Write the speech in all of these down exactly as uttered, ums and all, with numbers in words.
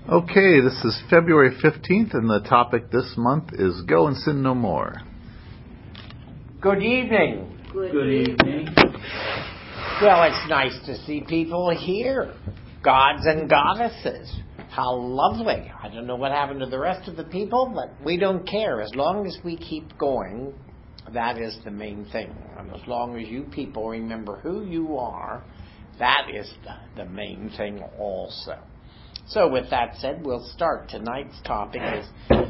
Okay, this is February fifteenth, and the topic this month is Go and Sin No More. Good evening. Good, Good evening. Well, it's nice to see people here. Gods and goddesses. How lovely. I don't know what happened to the rest of the people, but we don't care. As long as we keep going, that is the main thing. And as long as you people remember who you are, that is the, the main thing also. So with that said, we'll start. Tonight's topic is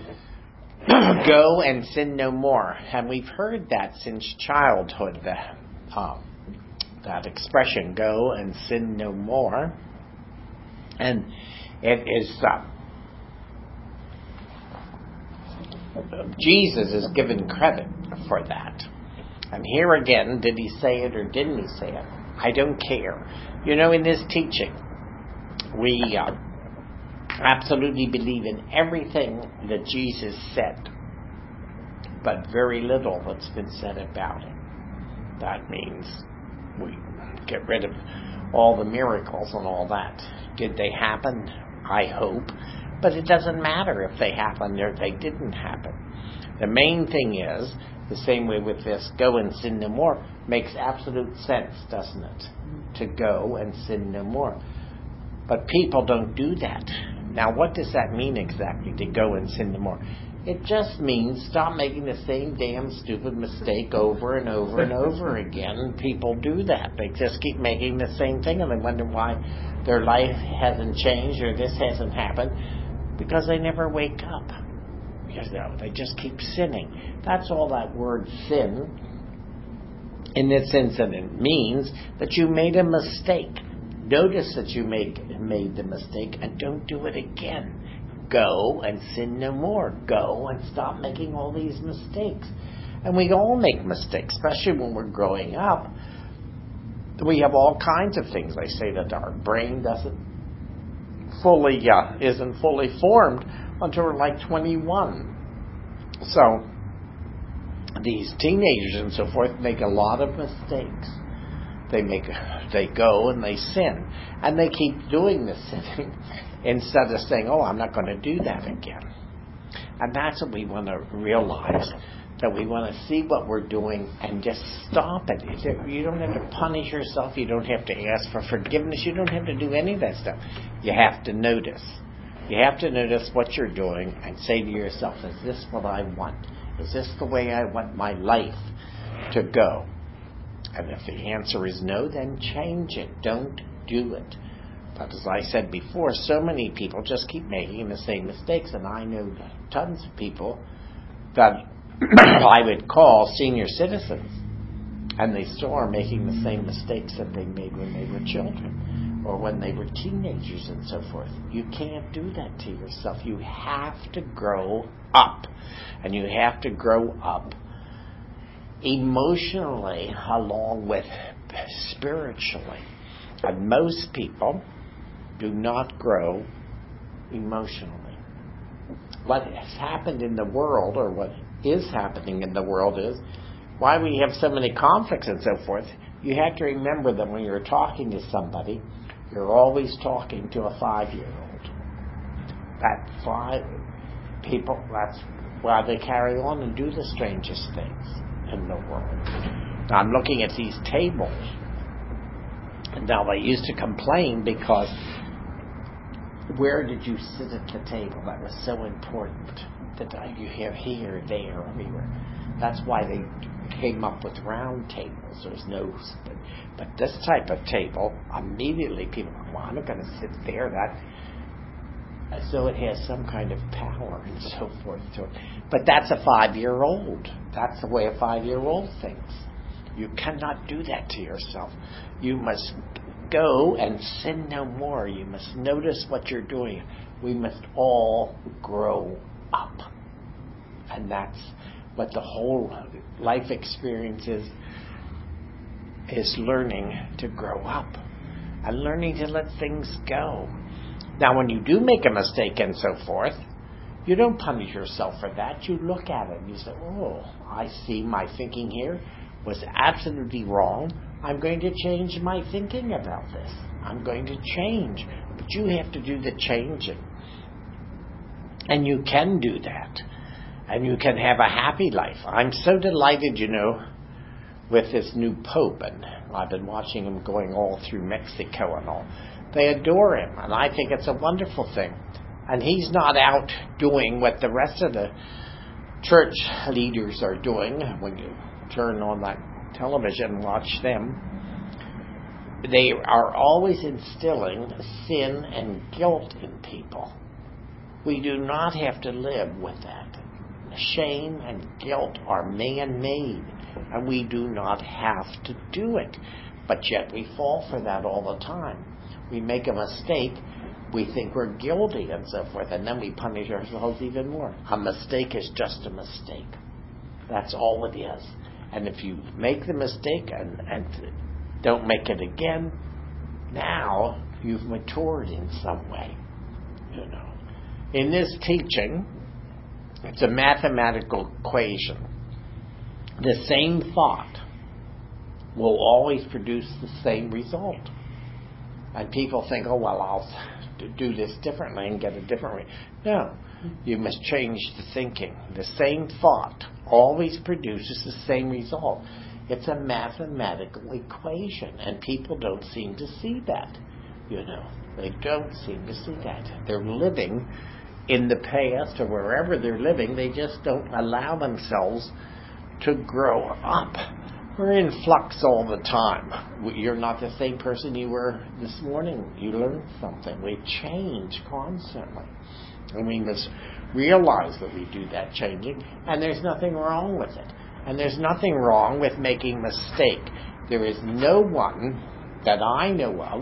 Go and Sin No More. And we've heard that since childhood, that, um, that expression, Go and Sin No More. And it is, uh, Jesus is given credit for that. And here again, did he say it or didn't he say it? I don't care. You know, in this teaching, we uh, absolutely believe in everything that Jesus said, but very little that's been said about it. That means we get rid of all the miracles and all that. Did they happen? I hope. But it doesn't matter if they happened or if they didn't happen. The main thing is, the same way with this, Go and Sin No More, makes absolute sense, doesn't it? To go and sin no more. But people don't do that. Now, what does that mean exactly, to go and sin no more? It just means stop making the same damn stupid mistake over and over and over again. People do that. They just keep making the same thing, and they wonder why their life hasn't changed or this hasn't happened, because they never wake up. Because you know, they just keep sinning. That's all that word sin, in this sense that it means that you made a mistake. Notice that you make, made the mistake and don't do it again. Go and sin no more. Go and stop making all these mistakes. And we all make mistakes, especially when we're growing up. We have all kinds of things. They say that our brain doesn't fully, uh, isn't fully formed until we're like twenty-one. So these teenagers and so forth make a lot of mistakes. They make, they go and they sin, and they keep doing the sinning instead of saying, "Oh, I'm not going to do that again." And that's what we want to realize. That we want to see what we're doing and just stop it. You don't have to punish yourself. You don't have to ask for forgiveness. You don't have to do any of that stuff. You have to notice. You have to notice what you're doing and say to yourself, is this what I want? Is this the way I want my life to go? And if the answer is no, then change it. Don't do it. But as I said before, so many people just keep making the same mistakes. And I know tons of people that I would call senior citizens, and they still are making the same mistakes that they made when they were children or when they were teenagers and so forth. You can't do that to yourself. You have to grow up, and you have to grow up emotionally along with spiritually. And most people do not grow emotionally. What has happened in the world, or what is happening in the world, is why we have so many conflicts and so forth. You have to remember that when you're talking to somebody, you're always talking to a five-year-old. That five people, that's why they carry on and do the strangest things in the world. Now, I'm looking at these tables, and now they used to complain because where did you sit at the table? That was so important. That you have here, there, everywhere. That's why they came up with round tables. There's no, but, but this type of table, immediately people go, well, I'm not going to sit there. That, so it has some kind of power and so forth to it. But that's a five-year-old. That's the way a five-year-old thinks. You cannot do that to yourself. You must go and sin no more. You must notice what you're doing. We must all grow up. And that's what the whole life experience is, is learning to grow up and learning to let things go. Now, when you do make a mistake and so forth, you don't punish yourself for that. You look at it and you say, oh, I see my thinking here was absolutely wrong. I'm going to change my thinking about this. I'm going to change. But you have to do the changing. And you can do that. And you can have a happy life. I'm so delighted, you know, with this new Pope. And I've been watching him going all through Mexico and all. They adore him. And I think it's a wonderful thing. And he's not out doing what the rest of the church leaders are doing. When you turn on that television and watch them, they are always instilling sin and guilt in people. We do not have to live with that. Shame and guilt are man-made, and we do not have to do it. But yet we fall for that all the time. We make a mistake, we think we're guilty and so forth, and then we punish ourselves even more. A mistake is just a mistake. That's all it is. And if you make the mistake and, and don't make it again, now you've matured in some way. You know. In this teaching, it's a mathematical equation. The same thought will always produce the same result. And people think, oh, well, I'll do this differently and get a different way. No, you must change the thinking. The same thought always produces the same result. It's a mathematical equation, and people don't seem to see that. You know, they don't seem to see that. They're living in the past or wherever they're living. They just don't allow themselves to grow up. We're in flux all the time. You're not the same person you were this morning. You learn something. We change constantly. And we must realize that we do that changing, and there's nothing wrong with it. And there's nothing wrong with making a mistake. There is no one that I know of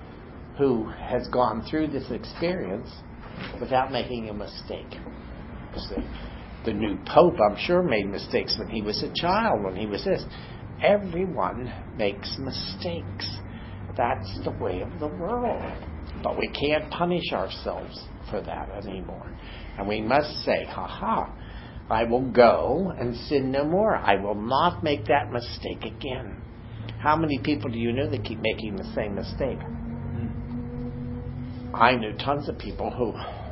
who has gone through this experience without making a mistake. See, the new Pope, I'm sure, made mistakes when he was a child, when he was this. Everyone makes mistakes. That's the way of the world. But we can't punish ourselves for that anymore. And we must say, ha ha, I will go and sin no more. I will not make that mistake again. How many people do you know that keep making the same mistake? I know tons of people who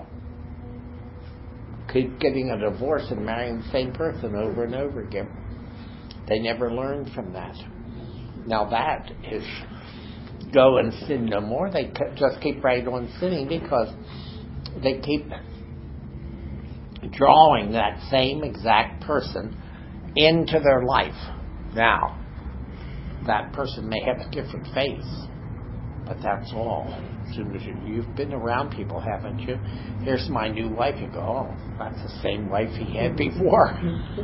keep getting a divorce and marrying the same person over and over again. They never learn from that. Now that is go and sin no more. They just keep right on sinning because they keep drawing that same exact person into their life. Now, that person may have a different face, but that's all. As soon as you, you've been around people, haven't you? Here's my new wife. You go, oh, that's the same wife he had before.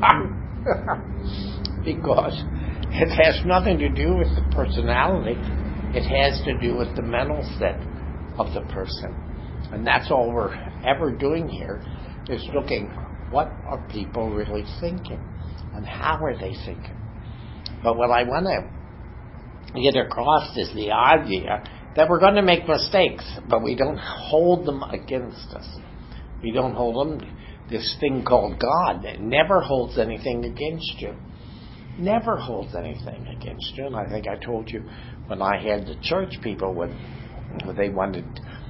Because it has nothing to do with the personality. It has to do with the mental set of the person. And that's all we're ever doing here, is looking what are people really thinking and how are they thinking. But what I want to get across is the idea that we're going to make mistakes, but we don't hold them against us. We don't hold them. This thing called God that never holds anything against you. Never holds anything against you. And I think I told you when I had the church people, when they wanted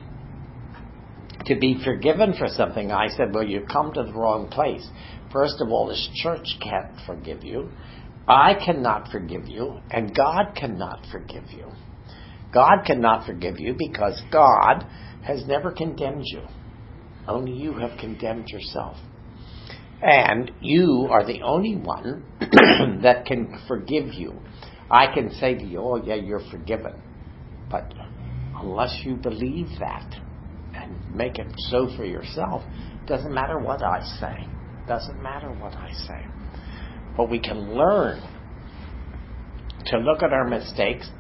to be forgiven for something, I said, well, you've come to the wrong place. First of all, this church can't forgive you. I cannot forgive you, and God cannot forgive you. God cannot forgive you because God has never condemned you. Only you have condemned yourself. And you are the only one that can forgive you. I can say to you, oh yeah, you're forgiven. But unless you believe that and make it so for yourself, doesn't matter what I say. Doesn't matter what I say. But we can learn to look at our mistakes,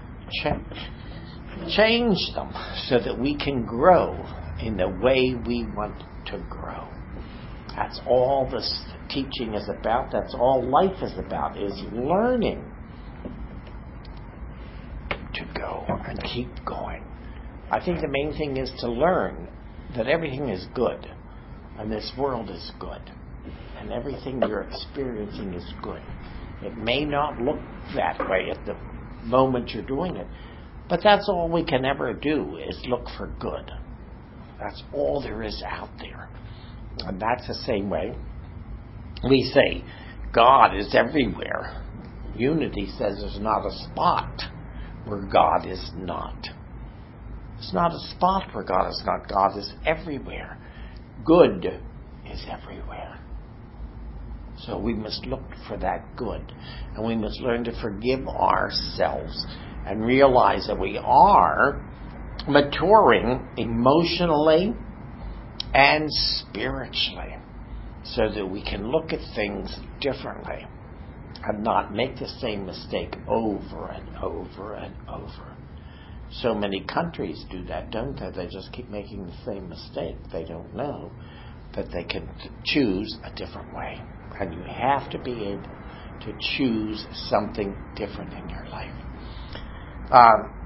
ch- change them so that we can grow in the way we want to grow. That's all this teaching is about. That's all life is about, is learning to go and keep going. I think the main thing is to learn that everything is good and this world is good and everything you're experiencing is good. It may not look that way at the moment you're doing it, but that's all we can ever do is look for good. That's all there is out there. And that's the same way we say God is everywhere. Unity says there's not a spot where God is not. It's not a spot where God is not. God is everywhere. Good is everywhere. So we must look for that good. And we must learn to forgive ourselves and realize that we are maturing emotionally and spiritually so that we can look at things differently and not make the same mistake over and over and over. So many countries do that, don't they? They just keep making the same mistake. They don't know that they can choose a different way. And you have to be able to choose something different in your life. Um,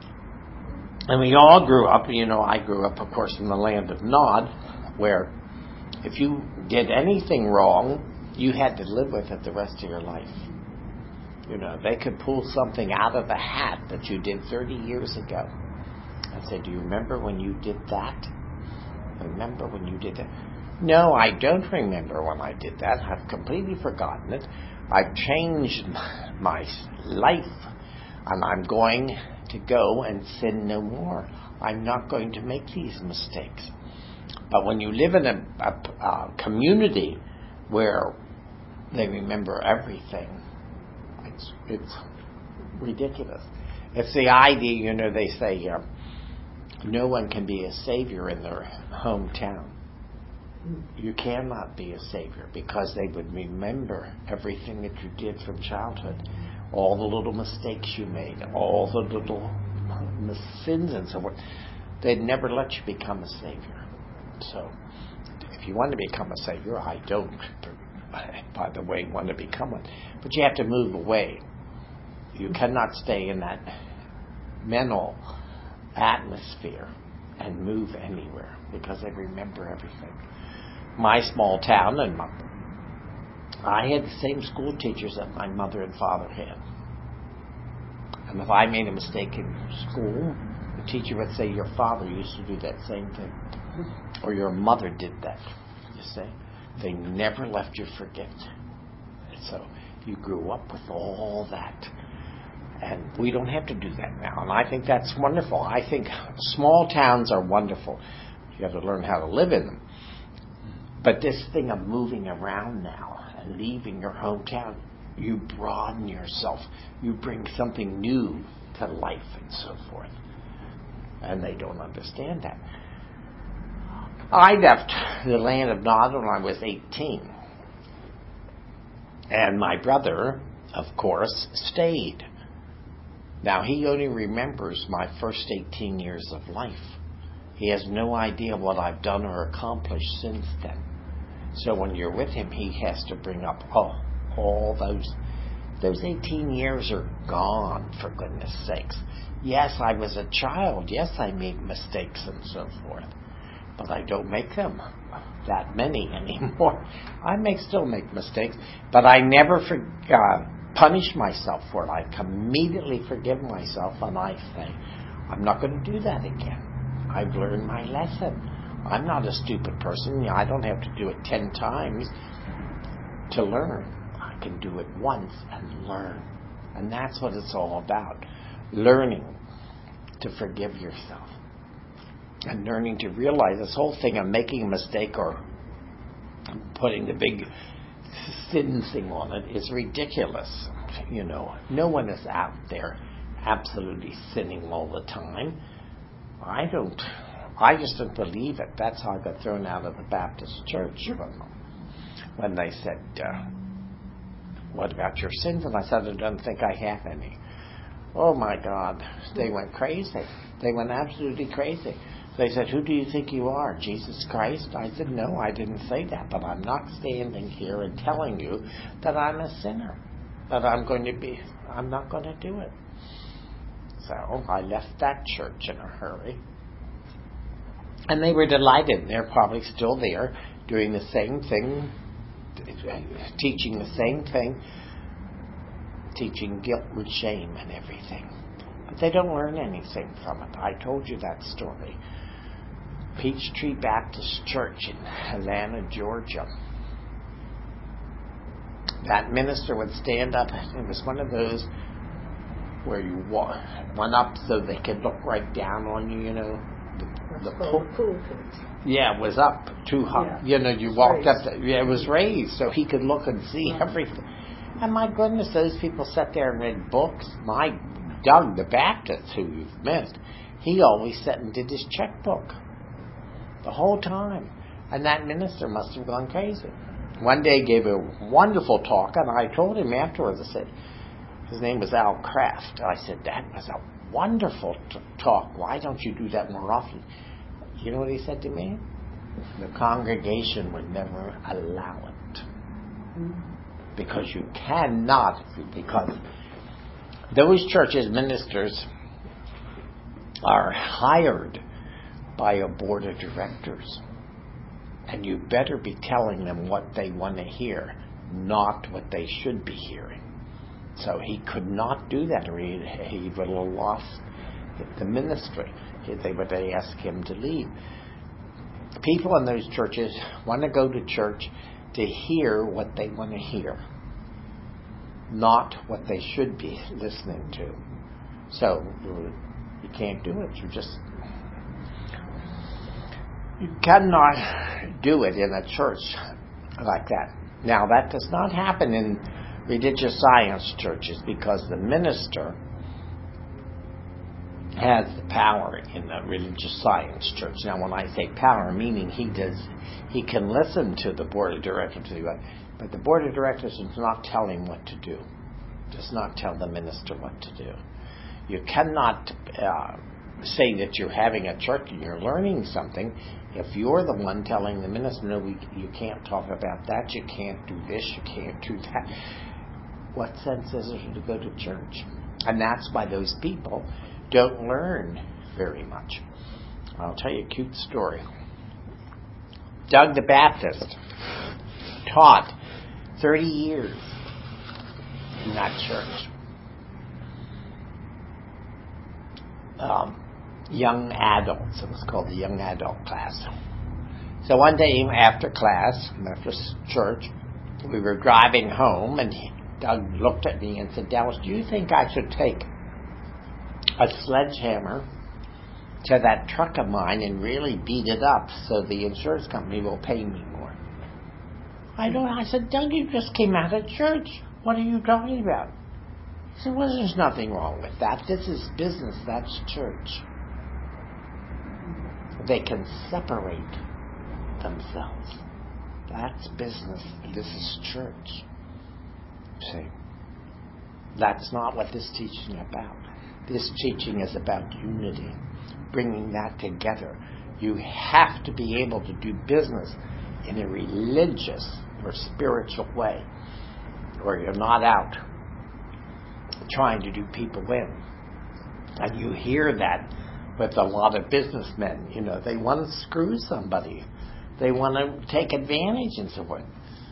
and we all grew up, you know, I grew up, of course, in the land of Nod, where if you did anything wrong, you had to live with it the rest of your life. You know, they could pull something out of the hat that you did thirty years ago and say, do you remember when you did that? Remember when you did that? No, I don't remember when I did that. I've completely forgotten it. I've changed my life, and I'm going to go and sin no more. I'm not going to make these mistakes. But when you live in a, a, a community where they remember everything, it's, it's ridiculous. It's the idea, you know, they say uh, no one can be a savior in their hometown. You cannot be a savior because they would remember everything that you did from childhood, all the little mistakes you made, all the little sins and so forth. They'd never let you become a savior. So, if you want to become a savior, I don't, by the way, want to become one. But you have to move away. You cannot stay in that mental atmosphere and move anywhere because they remember everything. My small town, and my, I had the same school teachers that my mother and father had. And if I made a mistake in school, the teacher would say, your father used to do that same thing. Or your mother did that. You see? They never left you forget. So you grew up with all that. And we don't have to do that now. And I think that's wonderful. I think small towns are wonderful. You have to learn how to live in them. But this thing of moving around now and leaving your hometown, you broaden yourself. You bring something new to life and so forth. And they don't understand that. I left the land of Nod when I was eighteen. And my brother, of course, stayed. Now, he only remembers my first eighteen years of life. He has no idea what I've done or accomplished since then. So when you're with him, he has to bring up, oh, all those, those eighteen years are gone, for goodness sakes. Yes, I was a child. Yes, I made mistakes and so forth. But I don't make them that many anymore. I may still make mistakes, but I never for, uh, punish myself for it. I immediately forgive myself, and I say, I'm not going to do that again. I've learned my lesson. I'm not a stupid person. I don't have to do it ten times to learn. I can do it once and learn. And that's what it's all about. Learning to forgive yourself. And learning to realize this whole thing of making a mistake or putting the big sin thing on it is ridiculous. You know, no one is out there absolutely sinning all the time. I don't, I just don't believe it. That's how I got thrown out of the Baptist church when, when they said, uh, what about your sins? And I said, I don't think I have any. Oh my God, they went crazy. They went absolutely crazy. They said, who do you think you are, Jesus Christ? I said, no, I didn't say that, but I'm not standing here and telling you that I'm a sinner, that I'm going to be, I'm not going to do it. So I left that church in a hurry. And they were delighted. They're probably still there doing the same thing, teaching the same thing, teaching guilt and shame and everything. But they don't learn anything from it. I told you that story. Peachtree Baptist Church in Atlanta, Georgia. That minister would stand up. It was one of those where you walk, went up so they could look right down on you, you know. The, the pool. Yeah, it was up too high. Yeah. You know, you walked raised. up. The, yeah, it was raised so he could look and see yeah. everything. And my goodness, those people sat there and read books. My Doug the Baptist, who you've missed, he always sat and did his checkbook the whole time. And that minister must have gone crazy. One day he gave a wonderful talk, and I told him afterwards, I said, his name was Al Kraft. I said, that was a wonderful t- talk. Why don't you do that more often? You know what he said to me? The congregation would never allow it. Because you cannot, because those churches' ministers are hired by a board of directors. And you better be telling them what they want to hear, not what they should be hearing. So he could not do that, or he, he would have lost the ministry. They would ask him to leave. People in those churches want to go to church to hear what they want to hear, not what they should be listening to. So you can't do it. You just you cannot do it in a church like that. Now, that does not happen in religious science churches, because the minister has the power in the religious science church. Now, when I say power, meaning he does, he can listen to the board of directors, but the board of directors does not tell him what to do. Does not tell the minister what to do. You cannot uh, say that you're having a church and you're learning something if you're the one telling the minister, no, we, you can't talk about that, you can't do this, you can't do that. What sense is it to go to church? And that's why those people don't learn very much. I'll tell you a cute story. Doug the Baptist taught thirty years in that church. Um, young adults. It was called the young adult class. So one day after class, after church, we were driving home, and Doug looked at me and said, Dallas, do you think I should take a sledgehammer to that truck of mine and really beat it up so the insurance company will pay me more? I don't. I said, Doug, you just came out of church. What are you talking about? He said, well, there's nothing wrong with that. This is business. That's church. They can separate themselves. That's business. This is church. See? That's not what this teaching is about. This teaching is about unity, bringing that together. You have to be able to do business in a religious or spiritual way, or you're not out trying to do people in. And you hear that with a lot of businessmen. You know, they want to screw somebody. They want to take advantage and so forth.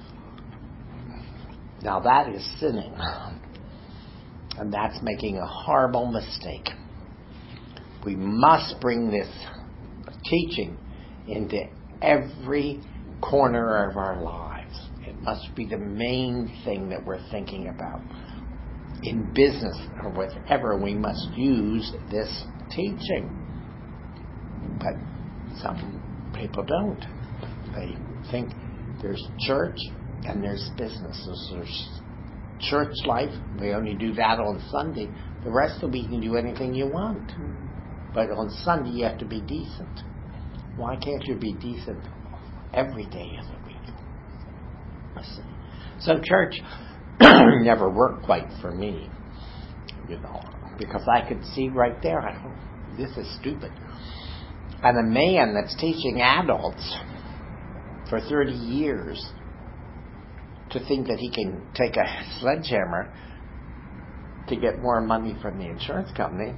Now that is sinning. And that's making a horrible mistake. We must bring this teaching into every corner of our lives. It must be the main thing that we're thinking about. In business or whatever, we must use this teaching. But some people don't. They think there's church and there's business. There's church life, we only do that on Sunday. The rest of the week you can do anything you want. But on Sunday you have to be decent. Why can't you be decent every day of the week? So church never worked quite for me, you know, because I could see right there, I thought, this is stupid. And a man that's teaching adults for thirty years to think that he can take a sledgehammer to get more money from the insurance company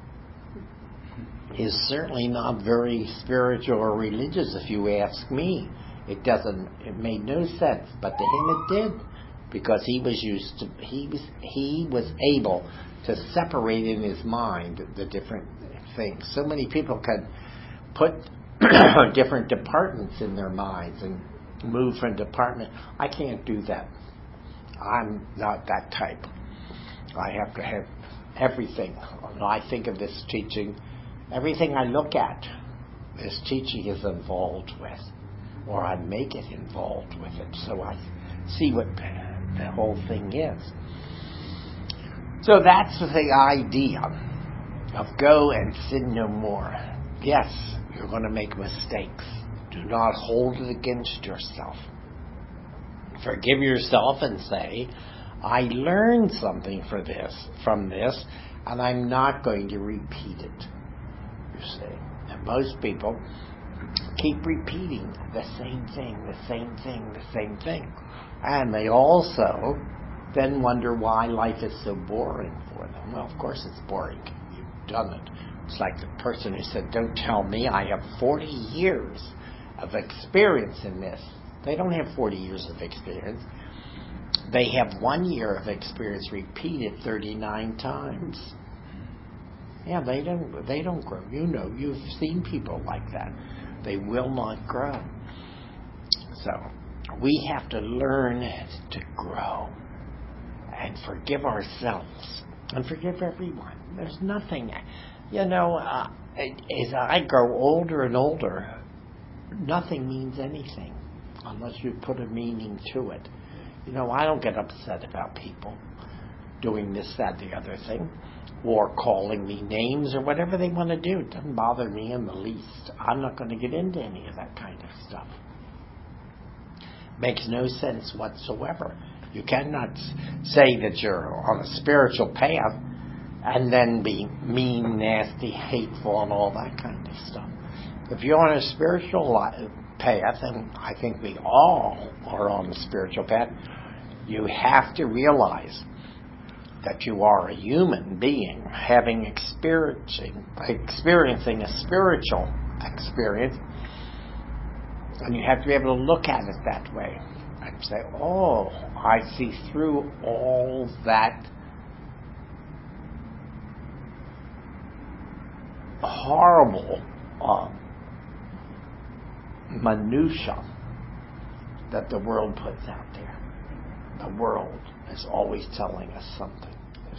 is certainly not very spiritual or religious, if you ask me. It doesn't, it made no sense, but to him it did, because he was used to, he was, he was able to separate in his mind the different things. So many people could put different departments in their minds and move from department. I can't do that. I'm not that type. I have to have everything. When I think of this teaching, everything I look at, this teaching is involved with, or I make it involved with it, so I see what the whole thing is. So that's the idea of go and sin no more. Yes, you're going to make mistakes. Do not hold it against yourself. Forgive yourself and say, I learned something for this, from this, and I'm not going to repeat it. You see, and most people keep repeating the same thing, the same thing, the same thing. And they also then wonder why life is so boring for them. Well, of course it's boring. You've done it. It's like the person who said, don't tell me I have forty years of experience in this. They don't have forty years of experience. They have one year of experience repeated thirty-nine times. Yeah, they don't they don't grow. You know, you've seen people like that. They will not grow. So we have to learn to grow and forgive ourselves and forgive everyone. There's nothing, you know, uh, as I grow older and older, nothing means anything unless you put a meaning to it. You know, I don't get upset about people doing this, that, the other thing, or calling me names or whatever they want to do. It doesn't bother me in the least. I'm not going to get into any of that kind of stuff. Makes no sense whatsoever. You cannot say that you're on a spiritual path and then be mean, nasty, hateful, and all that kind of stuff. If you're on a spiritual path, and I think we all are on a spiritual path, you have to realize that you are a human being having experiencing experiencing a spiritual experience, and you have to be able to look at it that way and say, oh, I see through all that horrible uh, minutia that the world puts out there. The world is always telling us something, you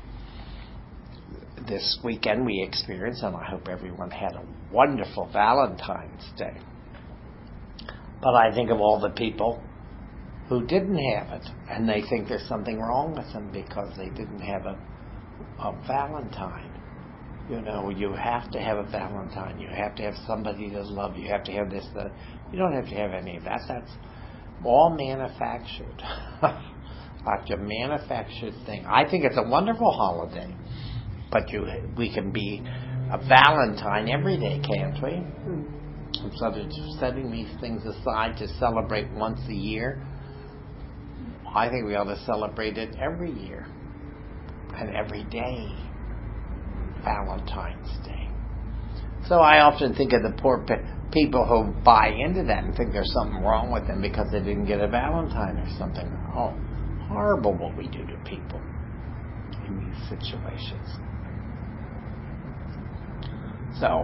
see. This weekend we experienced, and I hope everyone had a wonderful Valentine's Day. But I think of all the people who didn't have it, and they think there's something wrong with them because they didn't have a, a Valentine. You know, you have to have a Valentine. You have to have somebody to love you. You have to have this, that. You don't have to have any of that. That's all manufactured. Like a manufactured thing. I think it's a wonderful holiday. But you, we can be a Valentine every day, can't we? Instead of setting these things aside to celebrate once a year, I think we ought to celebrate it every year and every day. Valentine's Day. So I often think of the poor pe- people who buy into that and think there's something wrong with them because they didn't get a Valentine or something. Oh, horrible what we do to people in these situations. So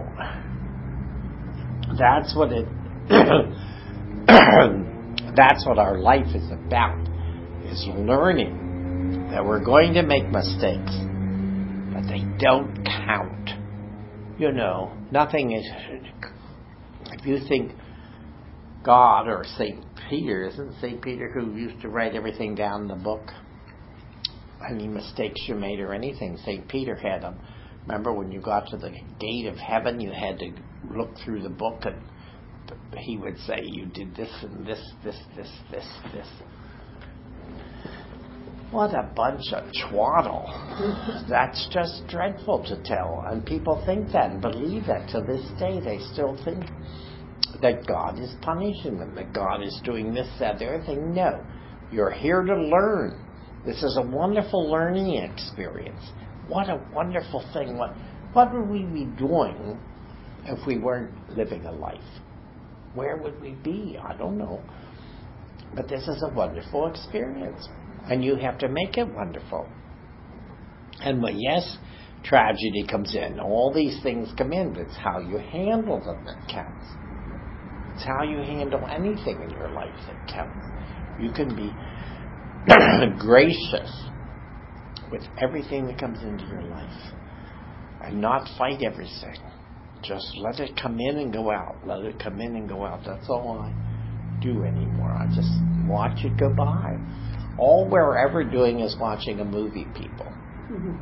that's what it that's what our life is about, is learning that we're going to make mistakes, but they don't count. You know, nothing is, if you think God or Saint Peter, isn't Saint Peter who used to write everything down in the book? Any mistakes you made or anything, Saint Peter had them. Remember when you got to the gate of heaven, you had to look through the book and he would say, you did this and this, this, this, this, this. What a bunch of twaddle. That's just dreadful to tell. And people think that and believe that. To this day, they still think that God is punishing them, that God is doing this, that, the other thing. No. You're here to learn. This is a wonderful learning experience. What a wonderful thing. What, what would we be doing if we weren't living a life? Where would we be? I don't know. But this is a wonderful experience. And you have to make it wonderful. And well, yes, tragedy comes in. All these things come in. It's how you handle them that counts. It's how you handle anything in your life that counts. You can be gracious with everything that comes into your life and not fight everything. Just let it come in and go out. Let it come in and go out. That's all I do anymore. I just watch it go by. All we're ever doing is watching a movie, people. Mm-hmm.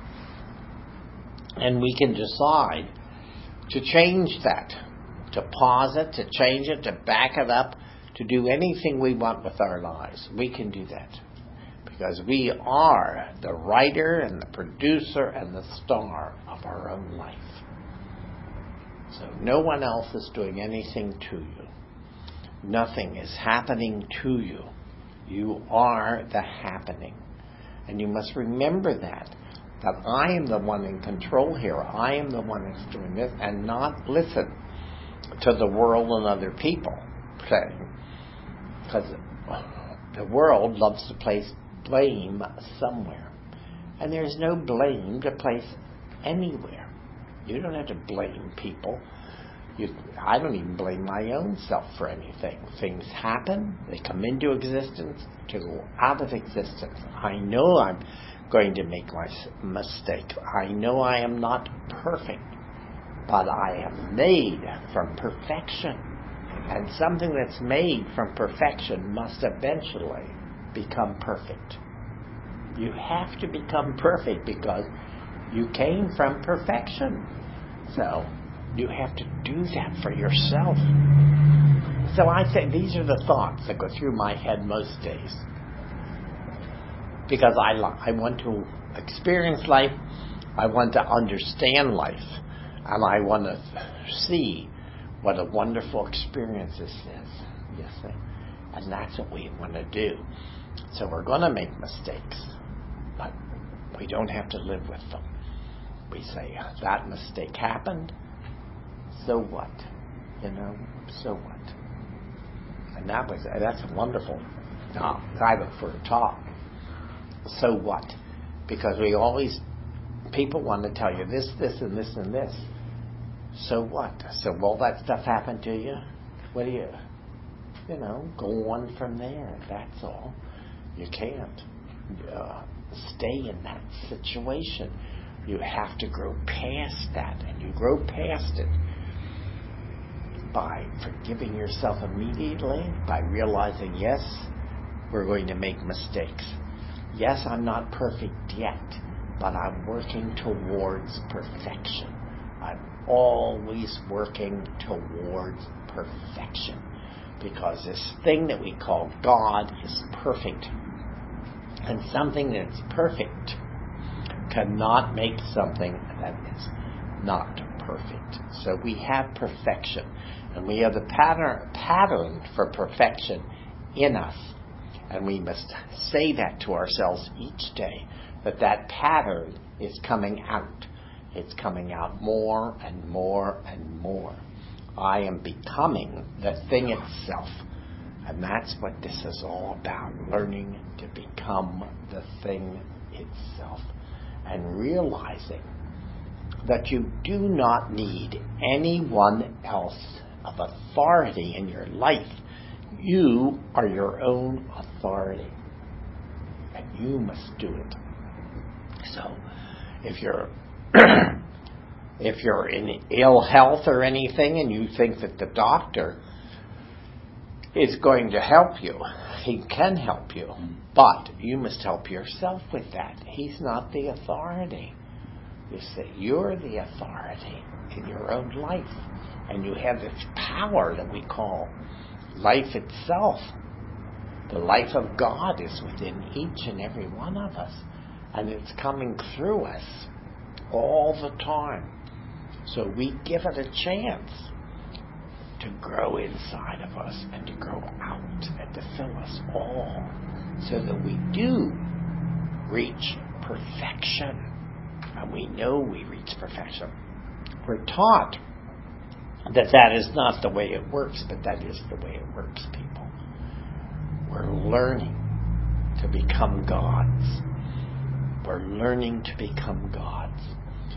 And we can decide to change that, to pause it, to change it, to back it up, to do anything we want with our lives. We can do that. Because we are the writer and the producer and the star of our own life. So no one else is doing anything to you. Nothing is happening to you. You are the happening. And you must remember that. That I am the one in control here. I am the one that's doing this. And not listen to the world and other people saying. Because the world loves to place blame somewhere. And there's no blame to place anywhere. You don't have to blame people. You, I don't even blame my own self for anything. Things happen, they come into existence, to go out of existence. I know I'm going to make my mistake. I know I am not perfect, but I am made from perfection. And something that's made from perfection must eventually become perfect. You have to become perfect because you came from perfection. So you have to do that for yourself. So I think these are the thoughts that go through my head most days. Because I, I want to experience life, I want to understand life, and I want to see what a wonderful experience this is. You see? And that's what we want to do. So we're going to make mistakes, but we don't have to live with them. We say, that mistake happened, so what? You know, so what? And that was, that's wonderful. Uh, title for a talk. So what? Because we always, people want to tell you this, this, and this, and this. So what? So all that stuff happened to you? What do you, you know, go on from there. That's all. You can't uh, stay in that situation. You have to grow past that, and you grow past it by forgiving yourself immediately, by realizing, yes, we're going to make mistakes. Yes, I'm not perfect yet, but I'm working towards perfection. I'm always working towards perfection, because this thing that we call God is perfect, and something that's perfect cannot make something that is not perfect. So we have perfection, and we have the pattern pattern for perfection in us, and we must say that to ourselves each day, that that pattern is coming out. It's coming out more and more and more. I am becoming the thing itself, and that's what this is all about, learning to become the thing itself. And realizing that you do not need anyone else of authority in your life. You are your own authority, and you must do it. So, if you're if you're in ill health or anything, and you think that the doctor is going to help you, he can help you. But you must help yourself with that. He's not the authority. You see, you're the authority in your own life. And you have this power that we call life itself. The life of God is within each and every one of us. And it's coming through us all the time. So we give it a chance to grow inside of us and to grow out and to fill us all, so that we do reach perfection. And we know we reach perfection. We're taught that that is not the way it works, but that is the way it works, people. We're learning to become gods. We're learning to become gods.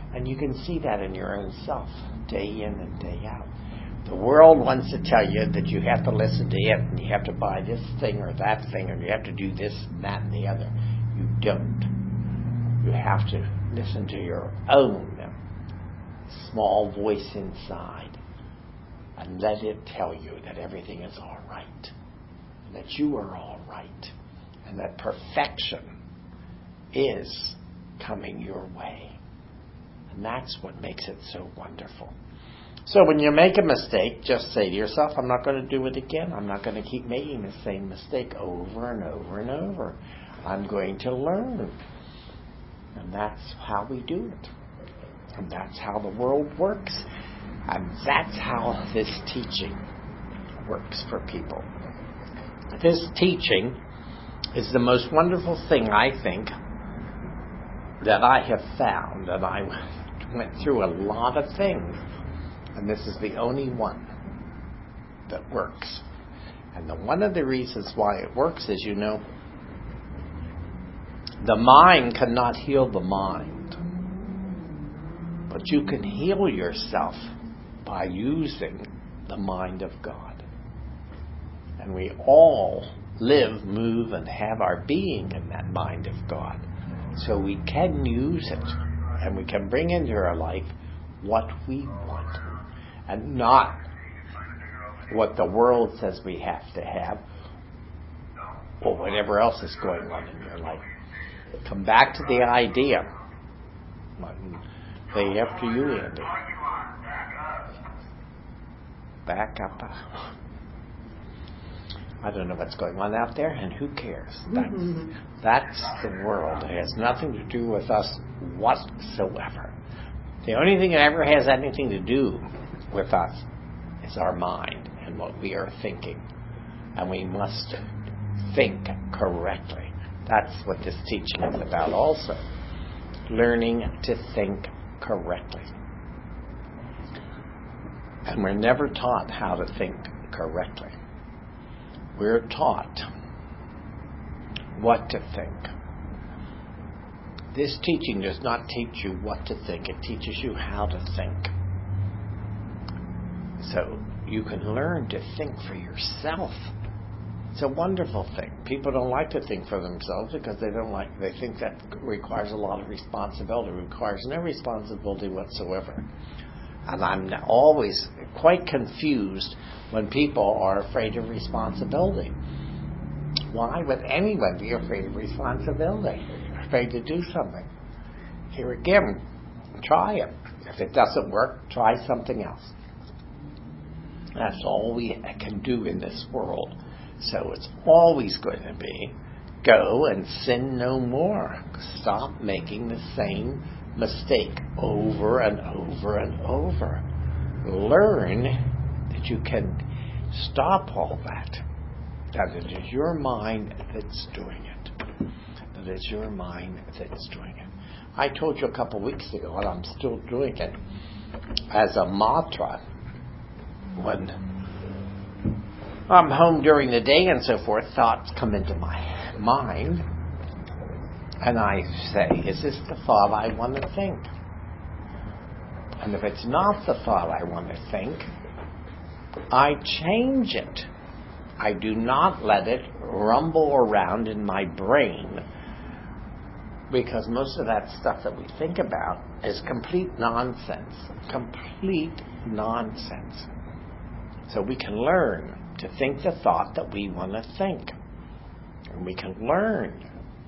And you can see that in your own self, day in and day out. The world wants to tell you that you have to listen to it, and you have to buy this thing or that thing, and you have to do this and that and the other. You don't. You have to listen to your own small voice inside and let it tell you that everything is all right, and that you are all right, and that perfection is coming your way. And that's what makes it so wonderful. So when you make a mistake, just say to yourself, I'm not going to do it again. I'm not going to keep making the same mistake over and over and over. I'm going to learn. And that's how we do it. And that's how the world works. And that's how this teaching works for people. This teaching is the most wonderful thing, I think, that I have found. And I went through a lot of things. And this is the only one that works. And the, one of the reasons why it works is, you know, the mind cannot heal the mind. But you can heal yourself by using the mind of God. And we all live, move, and have our being in that mind of God. So we can use it. And we can bring into our life what we want. And not what the world says we have to have. Or whatever else is going on in your life. Come back to the idea. They after you, Andy. Back up. I don't know what's going on out there, and who cares? That's, that's the world. It has nothing to do with us whatsoever. The only thing that ever has anything to do with us is our mind and what we are thinking. And we must think correctly. That's what this teaching is about also. Learning to think correctly. And we're never taught how to think correctly. We're taught what to think. This teaching does not teach you what to think. It teaches you how to think. So you can learn to think for yourself. It's a wonderful thing. People don't like to think for themselves because they don't like. They think that requires a lot of responsibility. It requires no responsibility whatsoever. And I'm always quite confused when people are afraid of responsibility. Why would anyone be afraid of responsibility? Afraid to do something? Here again, try it. If it doesn't work, try something else. That's all we can do in this world. So it's always going to be, go and sin no more. Stop making the same mistake over and over and over. Learn that you can stop all that. That it is your mind that's doing it. That it's your mind that's doing it. I told you a couple weeks ago, and I'm still doing it, as a mantra, when I'm home during the day and so forth, thoughts come into my mind, and I say, is this the thought I want to think? And if it's not the thought I want to think, I change it. I do not let it rumble around in my brain, because most of that stuff that we think about is complete nonsense. Complete nonsense. So we can learn to think the thought that we want to think. And we can learn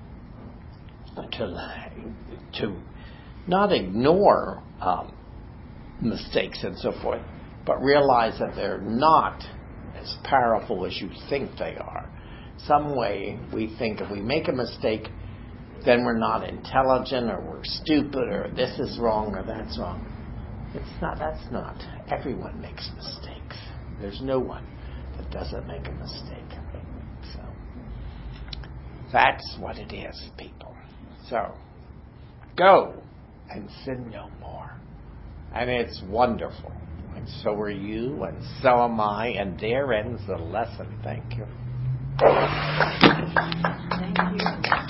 to, to not ignore um, mistakes and so forth, but realize that they're not as powerful as you think they are. Some way we think if we make a mistake, then we're not intelligent, or we're stupid, or this is wrong, or that's wrong. It's not. That's not. Everyone makes mistakes. There's no one that doesn't make a mistake. So that's what it is, people. So go and sin no more. And it's wonderful. And so are you, and so am I, and there ends the lesson. Thank you. Thank you.